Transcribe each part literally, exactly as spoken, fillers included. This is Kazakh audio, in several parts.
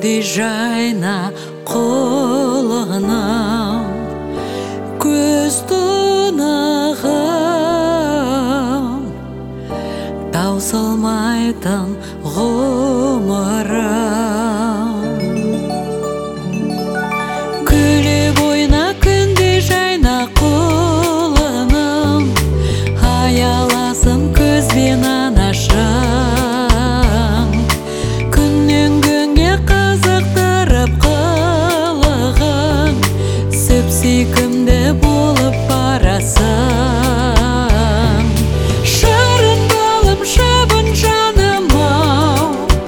күндей жайна қолығынан көз тұнығым таусылмайтын ғұмырым күліп ойна күндей жайна қолыным аяласын көзбен анашым күннен күнге қызықтырып қылығың сүп-сүйкімді болып барасың шырын балым шыбын жаным-ау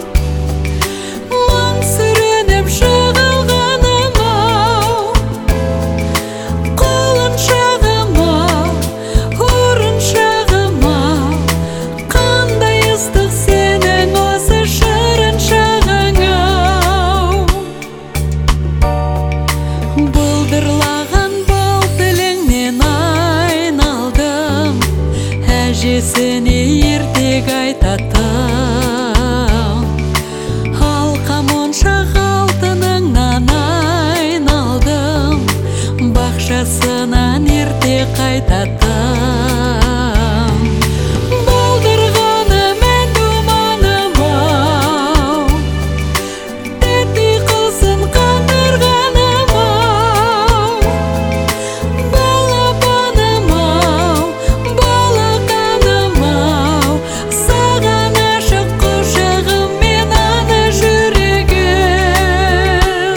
мың сүрініп жығылғаным-ау құлыншағым-ау ұрыншағым-ау қандай ыстық сенің осы шырын шағың-ау бұлдырлаған бал тіліңнен айналдым әжесіне ертек айтатын алқа моншақ алтыныңнан айналдым бақшасынан ерте қайтатын болдырғаны мән думаным-ау тәтті қылсын қандырғаным-ау балапаным-ау балақаным-ау саған ашық құшағым мен ана жүрегім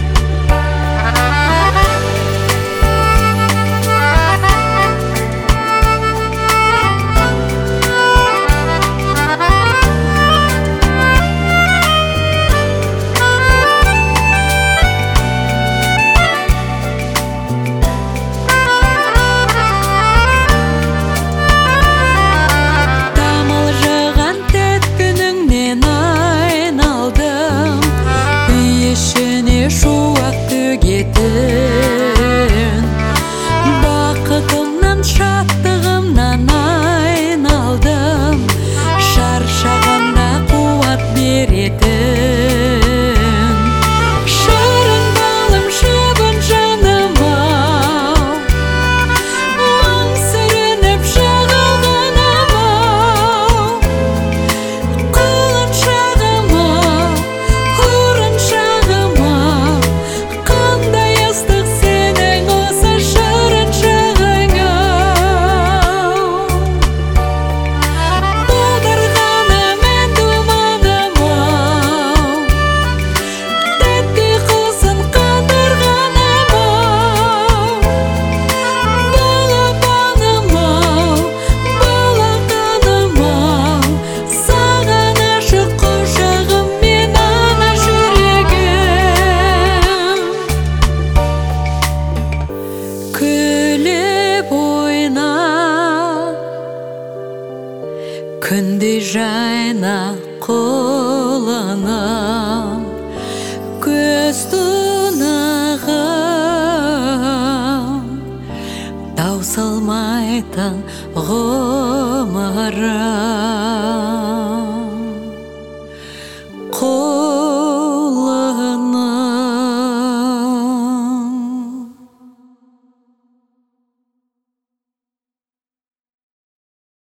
тамылжыған тәтті күніңнен айналдым үй ішіне шуақ төгетін бақытымнан шаттығымнан айналдым шаршағанда қуат беретін шырын балым шыбын жаным-ау мың сүрініп жығылғаным-ау құлыншағым-ау ұрыншағым-ау қандай ыстық сенің осы шырын шағың-ау болдырғаны мән думаным-ау тәтті қылсын қандырғаным-ау балапаным-ау балақаным-ау саған ашық құшағым мен ана жүрегім күліп ойна күндей жайна қолыным көз тұнығым таусылмайтын ғұмырым